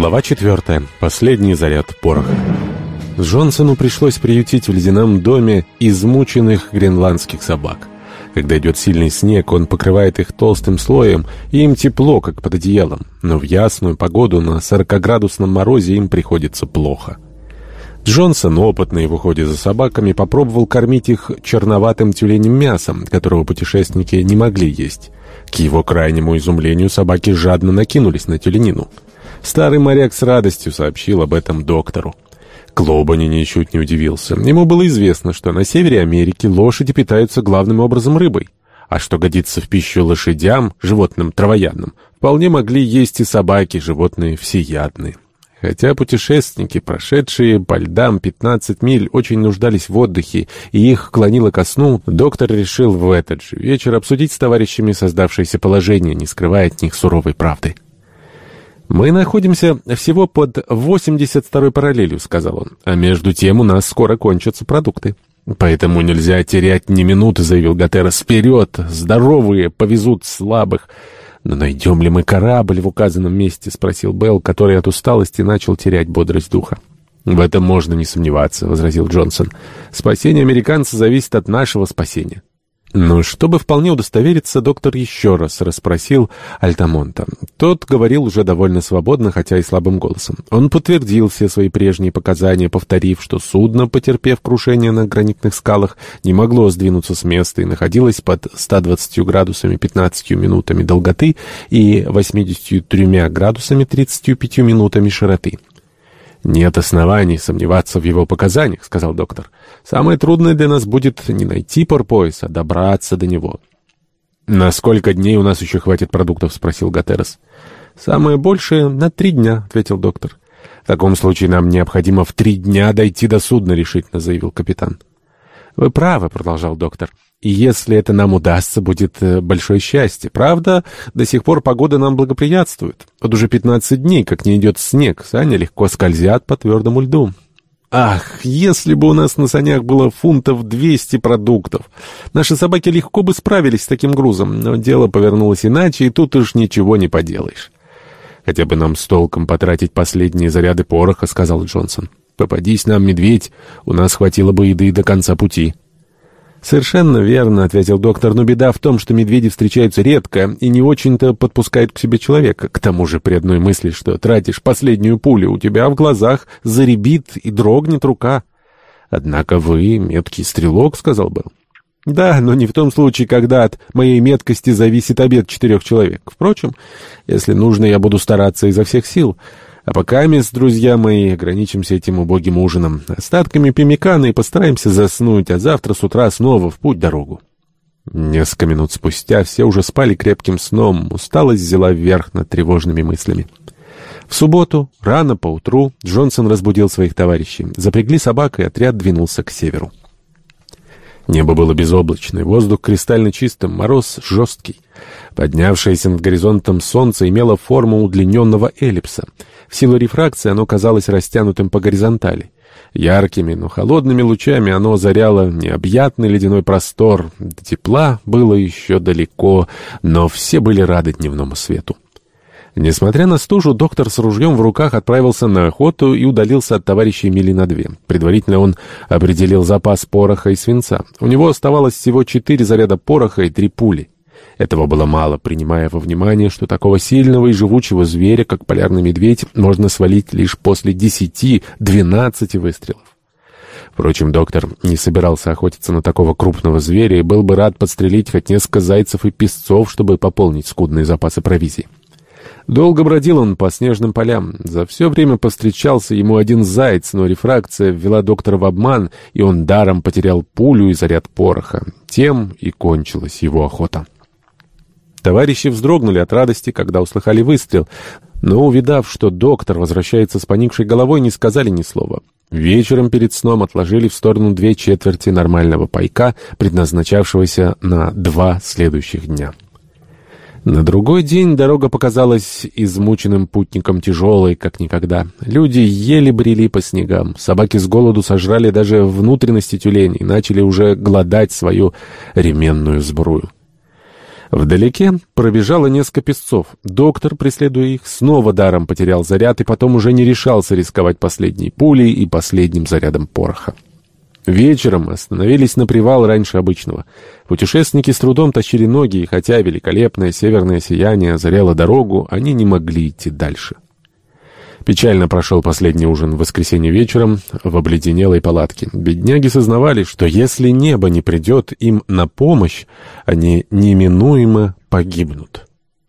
Глава 4. Последний заряд пороха. Джонсону пришлось приютить в ледяном доме измученных гренландских собак. Когда идет сильный снег, он покрывает их толстым слоем, и им тепло, как под одеялом. Но в ясную погоду на 40-градусном морозе им приходится плохо. Джонсон, опытный в уходе за собаками, попробовал кормить их черноватым тюленем мясом, которого путешественники не могли есть. К его крайнему изумлению собаки жадно накинулись на тюленину. Старый моряк с радостью сообщил об этом доктору. Клобани ничуть не удивился. Ему было известно, что на севере Америки лошади питаются главным образом рыбой. А что годится в пищу лошадям, животным травоядным, вполне могли есть и собаки, животные всеядные. Хотя путешественники, прошедшие по льдам 15 миль, очень нуждались в отдыхе, и их клонило ко сну, доктор решил в этот же вечер обсудить с товарищами создавшееся положение, не скрывая от них суровой правды. «Мы находимся всего под 82-й параллелью», — сказал он, «а между тем у нас скоро кончатся продукты». «Поэтому нельзя терять ни минуты», — заявил Гатерос. «Вперед! Здоровые повезут слабых». «Но найдем ли мы корабль в указанном месте?» — спросил Белл, который от усталости начал терять бодрость духа. «В этом можно не сомневаться», — возразил Джонсон. «Спасение американца зависит от нашего спасения». Но чтобы вполне удостовериться, доктор еще раз расспросил Альтамонта. Тот говорил уже довольно свободно, хотя и слабым голосом. Он подтвердил все свои прежние показания, повторив, что судно, потерпев крушение на гранитных скалах, не могло сдвинуться с места и находилось под 120 градусами 15 минутами долготы и 83 градусами 35 минутами широты. «Нет оснований сомневаться в его показаниях», — сказал доктор. «Самое трудное для нас будет не найти порпояс, а добраться до него». «На сколько дней у нас еще хватит продуктов?» — спросил Гатерос. «Самое большее — на 3 дня», — ответил доктор. «В таком случае нам необходимо в 3 дня дойти до судна», — решительно заявил капитан. «Вы правы», — продолжал доктор. «И если это нам удастся, будет большое счастье. Правда, до сих пор погода нам благоприятствует. Вот уже 15 дней, как не идет снег, сани легко скользят по твердому льду». «Ах, если бы у нас на санях было фунтов 200 продуктов! Наши собаки легко бы справились с таким грузом, но дело повернулось иначе, и тут уж ничего не поделаешь». «Хотя бы нам с толком потратить последние заряды пороха», — сказал Джонсон. «Попадись нам медведь, у нас хватило бы еды до конца пути». «Совершенно верно», — ответил доктор, «но беда в том, что медведи встречаются редко и не очень-то подпускают к себе человека. К тому же при одной мысли, что тратишь последнюю пулю, у тебя в глазах заребит и дрогнет рука». «Однако вы меткий стрелок», — сказал Белл. «Да, но не в том случае, когда от моей меткости зависит обед 4 человек. Впрочем, если нужно, я буду стараться изо всех сил. А пока, друзья мои, ограничимся этим убогим ужином, остатками пеммикана и постараемся заснуть, а завтра с утра снова в путь-дорогу». Несколько минут спустя все уже спали крепким сном, усталость взяла вверх над тревожными мыслями. В субботу, рано поутру, Джонсон разбудил своих товарищей. Запрягли собак, и отряд двинулся к северу. Небо было безоблачное, воздух кристально чистым, мороз жесткий. Поднявшееся над горизонтом солнце имело форму удлиненного эллипса. В силу рефракции оно казалось растянутым по горизонтали. Яркими, но холодными лучами оно озаряло необъятный ледяной простор. До тепла было еще далеко, но все были рады дневному свету. Несмотря на стужу, доктор с ружьем в руках отправился на охоту и удалился от товарищей мили на 2. Предварительно он определил запас пороха и свинца. У него оставалось всего 4 заряда пороха и 3 пули. Этого было мало, принимая во внимание, что такого сильного и живучего зверя, как полярный медведь, можно свалить лишь после 10-12 выстрелов. Впрочем, доктор не собирался охотиться на такого крупного зверя и был бы рад подстрелить хоть несколько зайцев и песцов, чтобы пополнить скудные запасы провизии. Долго бродил он по снежным полям. За все время повстречался ему один заяц, но рефракция ввела доктора в обман, и он даром потерял пулю и заряд пороха. Тем и кончилась его охота. Товарищи вздрогнули от радости, когда услыхали выстрел, но, увидав, что доктор возвращается с поникшей головой, не сказали ни слова. Вечером перед сном отложили в сторону 2/4 нормального пайка, предназначавшегося на 2 следующих дня. На другой день дорога показалась измученным путникам тяжелой, как никогда. Люди еле брели по снегам. Собаки с голоду сожрали даже внутренности тюленей и начали уже глодать свою ременную сбрую. Вдалеке пробежало несколько песцов. Доктор, преследуя их, снова даром потерял заряд и потом уже не решался рисковать последней пулей и последним зарядом пороха. Вечером остановились на привал раньше обычного. Путешественники с трудом тащили ноги, и хотя великолепное северное сияние озаряло дорогу, они не могли идти дальше. Печально прошел последний ужин в воскресенье вечером в обледенелой палатке. Бедняги сознавали, что если небо не придет им на помощь, они неминуемо погибнут.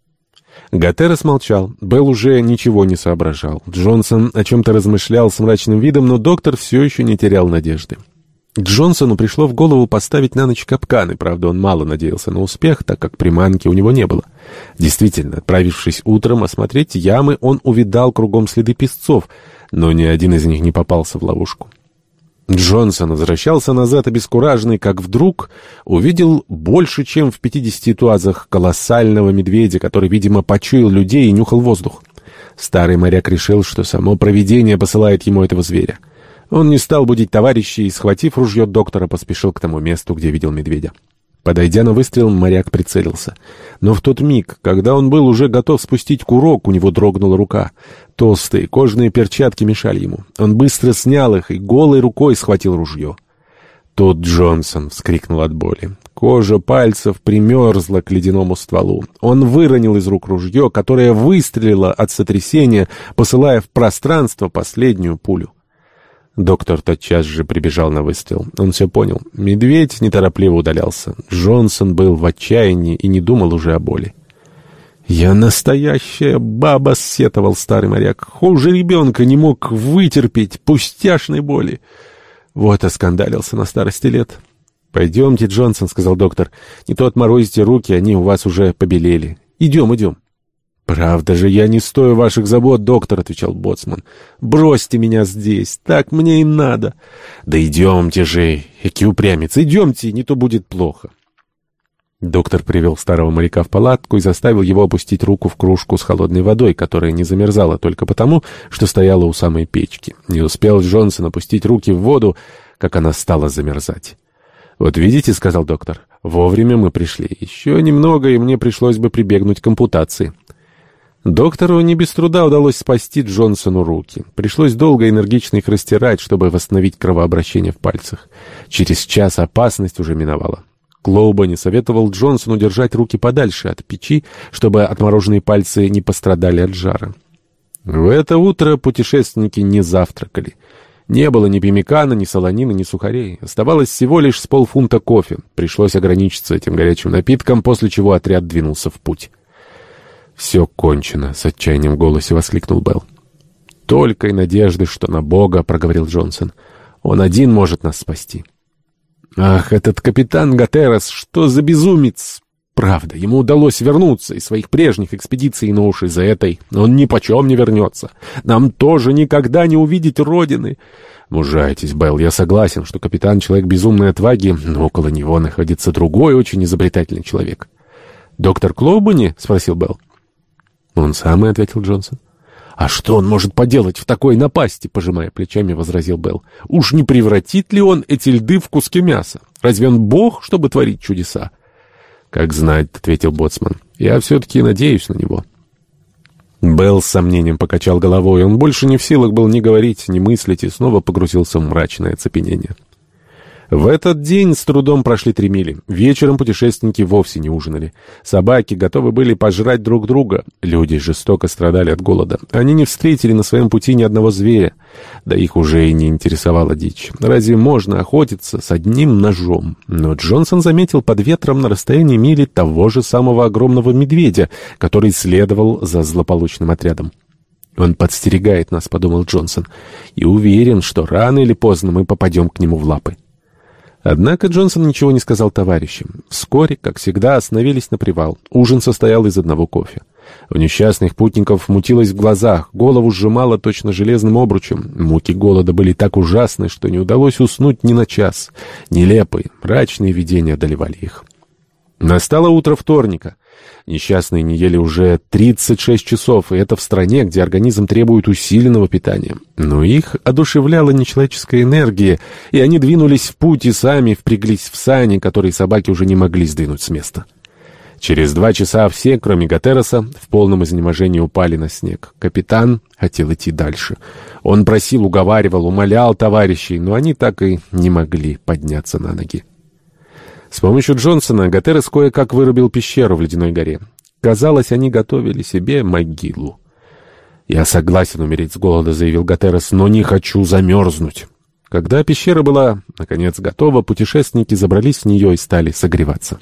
Гатерос молчал. Белл уже ничего не соображал. Джонсон о чем-то размышлял с мрачным видом, но доктор все еще не терял надежды. Джонсону пришло в голову поставить на ночь капканы, правда, он мало надеялся на успех, так как приманки у него не было. Действительно, отправившись утром осмотреть ямы, он увидал кругом следы песцов, но ни один из них не попался в ловушку. Джонсон возвращался назад обескураженный, как вдруг увидел больше, чем в 50 туазах колоссального медведя, который, видимо, почуял людей и нюхал воздух. Старый моряк решил, что само провидение посылает ему этого зверя. Он не стал будить товарищей и, схватив ружье доктора, поспешил к тому месту, где видел медведя. Подойдя на выстрел, моряк прицелился. Но в тот миг, когда он был уже готов спустить курок, у него дрогнула рука. Толстые кожаные перчатки мешали ему. Он быстро снял их и голой рукой схватил ружье. Тут Джонсон вскрикнул от боли. Кожа пальцев примерзла к ледяному стволу. Он выронил из рук ружье, которое выстрелило от сотрясения, посылая в пространство последнюю пулю. Доктор тотчас же прибежал на выстрел. Он все понял. Медведь неторопливо удалялся. Джонсон был в отчаянии и не думал уже о боли. «Я настоящая баба», — сетовал старый моряк. «Хуже ребенка не мог вытерпеть пустяшной боли». Вот оскандалился на старости лет. «Пойдемте, Джонсон», — сказал доктор. «Не то отморозите руки, они у вас уже побелели. Идем, идем». «Правда же, я не стою ваших забот, доктор», — отвечал боцман. «Бросьте меня здесь, так мне и надо». «Да идемте же, эки упрямец, идемте, не то будет плохо». Доктор привел старого моряка в палатку и заставил его опустить руку в кружку с холодной водой, которая не замерзала только потому, что стояла у самой печки. Не успел Джонсон опустить руки в воду, как она стала замерзать. «Вот видите», — сказал доктор, — «вовремя мы пришли. Еще немного, и мне пришлось бы прибегнуть к ампутации». Доктору не без труда удалось спасти Джонсону руки. Пришлось долго и энергично их растирать, чтобы восстановить кровообращение в пальцах. Через час опасность уже миновала. Клоубани советовал Джонсону держать руки подальше от печи, чтобы отмороженные пальцы не пострадали от жара. В это утро путешественники не завтракали. Не было ни пеммикана, ни солонины, ни сухарей. Оставалось всего лишь с полфунта кофе. Пришлось ограничиться этим горячим напитком, после чего отряд двинулся в путь. «Все кончено», — с отчаянием в голосе воскликнул Белл. «Только и надежды, что на Бога», — проговорил Джонсон. «Он один может нас спасти». «Ах, этот капитан Гатерос, что за безумец!» «Правда, ему удалось вернуться из своих прежних экспедиций, но уж из-за этой он ни почем не вернется. Нам тоже никогда не увидеть Родины». «Мужайтесь, Белл, я согласен, что капитан — человек безумной отваги, но около него находится другой очень изобретательный человек». «Доктор Клоубани?» — спросил Белл. «Он самый», — ответил Джонсон. «А что он может поделать в такой напасти?» — пожимая плечами, возразил Белл. «Уж не превратит ли он эти льды в куски мяса? Разве он бог, чтобы творить чудеса?» «Как знать», — ответил боцман. «Я все-таки надеюсь на него». Белл с сомнением покачал головой. Он больше не в силах был ни говорить, ни мыслить, и снова погрузился в мрачное оцепенение. В этот день с трудом прошли 3 мили. Вечером путешественники вовсе не ужинали. Собаки готовы были пожрать друг друга. Люди жестоко страдали от голода. Они не встретили на своем пути ни одного зверя. Да их уже и не интересовала дичь. Разве можно охотиться с одним ножом? Но Джонсон заметил под ветром на расстоянии мили того же самого огромного медведя, который следовал за злополучным отрядом. «Он подстерегает нас», — подумал Джонсон, — «и уверен, что рано или поздно мы попадем к нему в лапы». Однако Джонсон ничего не сказал товарищам. Вскоре, как всегда, остановились на привал. Ужин состоял из одного кофе. У несчастных путников мутилось в глазах, голову сжимало точно железным обручем. Муки голода были так ужасны, что не удалось уснуть ни на час. Нелепые, мрачные видения одолевали их. Настало утро вторника. Несчастные не ели уже 36 часов, и это в стране, где организм требует усиленного питания. Но их одушевляла нечеловеческая энергия, и они двинулись в путь и сами впряглись в сани, которые собаки уже не могли сдвинуть с места. Через 2 часа все, кроме Гатероса, в полном изнеможении упали на снег. Капитан хотел идти дальше. Он просил, уговаривал, умолял товарищей, но они так и не могли подняться на ноги. С помощью Джонсона Гатерос кое-как вырубил пещеру в ледяной горе. Казалось, они готовили себе могилу. «Я согласен умереть с голода», — заявил Гатерос, — «но не хочу замерзнуть». Когда пещера была, наконец, готова, путешественники забрались в нее и стали согреваться.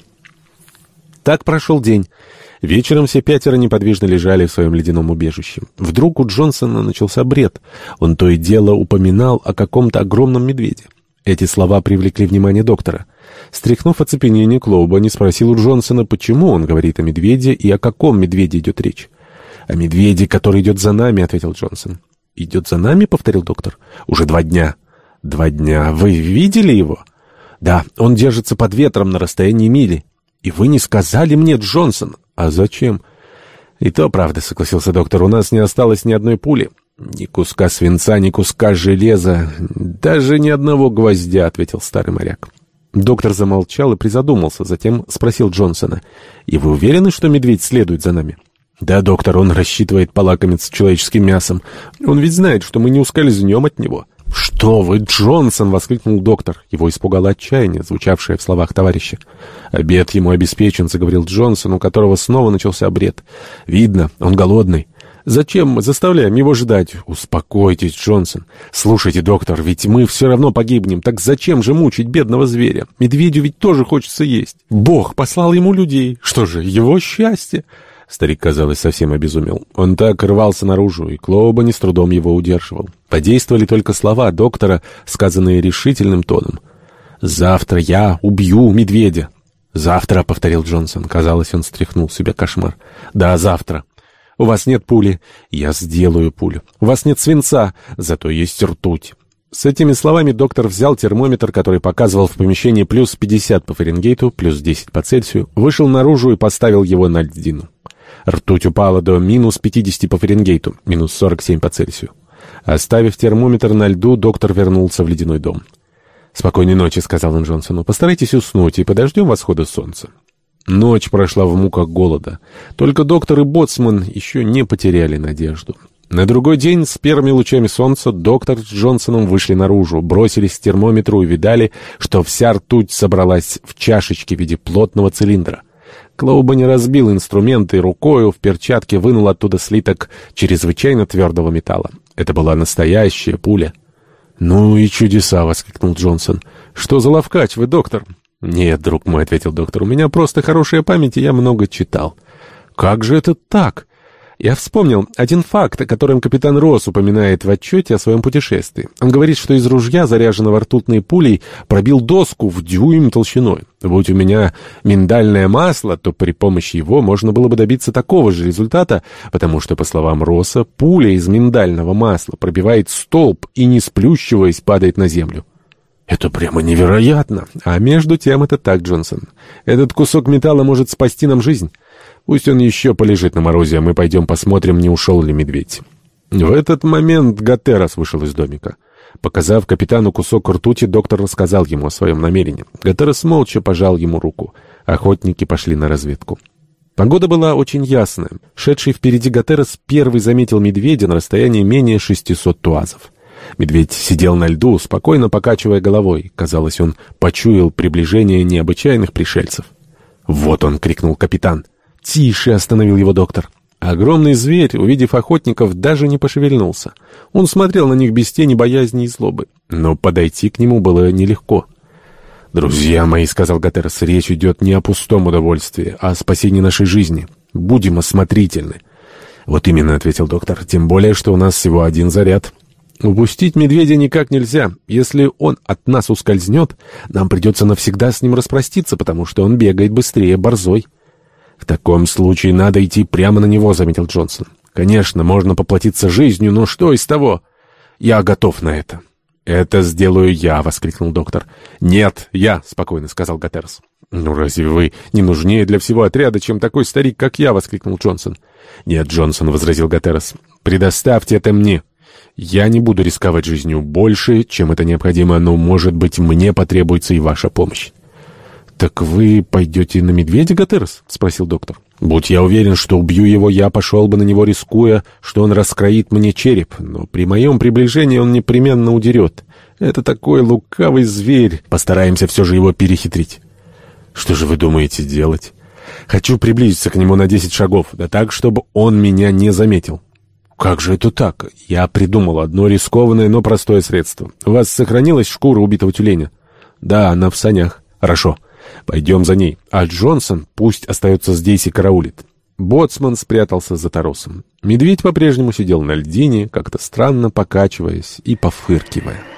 Так прошел день. Вечером все 5 неподвижно лежали в своем ледяном убежище. Вдруг у Джонсона начался бред. Он то и дело упоминал о каком-то огромном медведе. Эти слова привлекли внимание доктора. Стряхнув оцепенение, Клоубани спросил у Джонсона, почему он говорит о медведе и о каком медведе идет речь. «О медведе, который идет за нами», — ответил Джонсон. «Идет за нами?» — повторил доктор. «Уже 2 дня». 2 дня. Вы видели его?» «Да, он держится под ветром на расстоянии мили». «И вы не сказали мне, Джонсон?» «А зачем?» «И то правда», — согласился доктор. «У нас не осталось ни одной пули. Ни куска свинца, ни куска железа, даже ни одного гвоздя», — ответил старый моряк. Доктор замолчал и призадумался, затем спросил Джонсона. «И вы уверены, что медведь следует за нами?» «Да, доктор, он рассчитывает полакомиться человеческим мясом. Он ведь знает, что мы не ускользнем от него». «Что вы, Джонсон!» — воскликнул доктор. Его испугало отчаяние, звучавшее в словах товарища. «Обед ему обеспечен», — заговорил Джонсон, у которого снова начался бред. «Видно, он голодный. Зачем мы заставляем его ждать?» «Успокойтесь, Джонсон. Слушайте, доктор, ведь мы все равно погибнем. Так зачем же мучить бедного зверя? Медведю ведь тоже хочется есть. Бог послал ему людей. Что же, его счастье?» Старик, казалось, совсем обезумел. Он так рвался наружу, и Клоубани с трудом его удерживал. Подействовали только слова доктора, сказанные решительным тоном. «Завтра я убью медведя». «Завтра», — повторил Джонсон. Казалось, он стряхнул с себя кошмар. «Да, завтра. У вас нет пули. Я сделаю пулю. У вас нет свинца. Зато есть ртуть». С этими словами доктор взял термометр, который показывал в помещении плюс 50 по Фаренгейту, плюс 10 по Цельсию, вышел наружу и поставил его на льдину. Ртуть упала до минус 50 по Фаренгейту, минус 47 по Цельсию. Оставив термометр на льду, доктор вернулся в ледяной дом. «Спокойной ночи», — сказал он Джонсону. «Постарайтесь уснуть и подождем восхода солнца». Ночь прошла в муках голода. Только доктор и боцман еще не потеряли надежду. На другой день с первыми лучами солнца доктор с Джонсоном вышли наружу, бросились к термометру и видали, что вся ртуть собралась в чашечке в виде плотного цилиндра. Клоубани разбил инструменты и рукою в перчатке вынул оттуда слиток чрезвычайно твердого металла. Это была настоящая пуля. «Ну и чудеса!» — воскликнул Джонсон. «Что за ловкач вы, доктор?» «Нет, друг мой», — ответил доктор, — «у меня просто хорошая память, и я много читал». «Как же это так?» Я вспомнил один факт, о котором капитан Росс упоминает в отчете о своем путешествии. Он говорит, что из ружья, заряженного ртутной пулей, пробил доску в дюйм толщиной. Будь у меня миндальное масло, то при помощи его можно было бы добиться такого же результата, потому что, по словам Росса, пуля из миндального масла пробивает столб и, не сплющиваясь, падает на землю. «Это прямо невероятно!» «А между тем это так, Джонсон. Этот кусок металла может спасти нам жизнь. Пусть он еще полежит на морозе, а мы пойдем посмотрим, не ушел ли медведь». В этот момент Гатерос вышел из домика. Показав капитану кусок ртути, доктор рассказал ему о своем намерении. Гатерос молча пожал ему руку. Охотники пошли на разведку. Погода была очень ясная. Шедший впереди Гатерос первый заметил медведя на расстоянии менее 600 туазов. Медведь сидел на льду, спокойно покачивая головой. Казалось, он почуял приближение необычайных пришельцев. «Вот он!» — крикнул капитан. «Тише!» — остановил его доктор. Огромный зверь, увидев охотников, даже не пошевельнулся. Он смотрел на них без тени боязни и злобы. Но подойти к нему было нелегко. «Друзья мои», — сказал Гатерос, — «речь идет не о пустом удовольствии, а о спасении нашей жизни. Будем осмотрительны». «Вот именно», — ответил доктор, — «тем более, что у нас всего один заряд». «Упустить медведя никак нельзя. Если он от нас ускользнет, нам придется навсегда с ним распроститься, потому что он бегает быстрее борзой». «В таком случае надо идти прямо на него», — заметил Джонсон. «Конечно, можно поплатиться жизнью, но что из того? Я готов на это». «Это сделаю я», — воскликнул доктор. «Нет, я», — спокойно сказал Гатерос. «Ну разве вы не нужнее для всего отряда, чем такой старик, как я?» — воскликнул Джонсон. «Нет, Джонсон», — возразил Гатерос, — «предоставьте это мне. Я не буду рисковать жизнью больше, чем это необходимо, но, может быть, мне потребуется и ваша помощь». «Так вы пойдете на медведя, Гатерос?» — спросил доктор. «Будь я уверен, что убью его, я пошел бы на него, рискуя, что он раскроит мне череп, но при моем приближении он непременно удерет. Это такой лукавый зверь. Постараемся все же его перехитрить». «Что же вы думаете делать?» «Хочу приблизиться к нему на 10 шагов, да так, чтобы он меня не заметил». «Как же это так? Я придумал одно рискованное, но простое средство. У вас сохранилась шкура убитого тюленя?» «Да, она в санях». «Хорошо. Пойдем за ней. А Джонсон пусть остается здесь и караулит». Боцман спрятался за торосом. Медведь по-прежнему сидел на льдине, как-то странно покачиваясь и пофыркивая.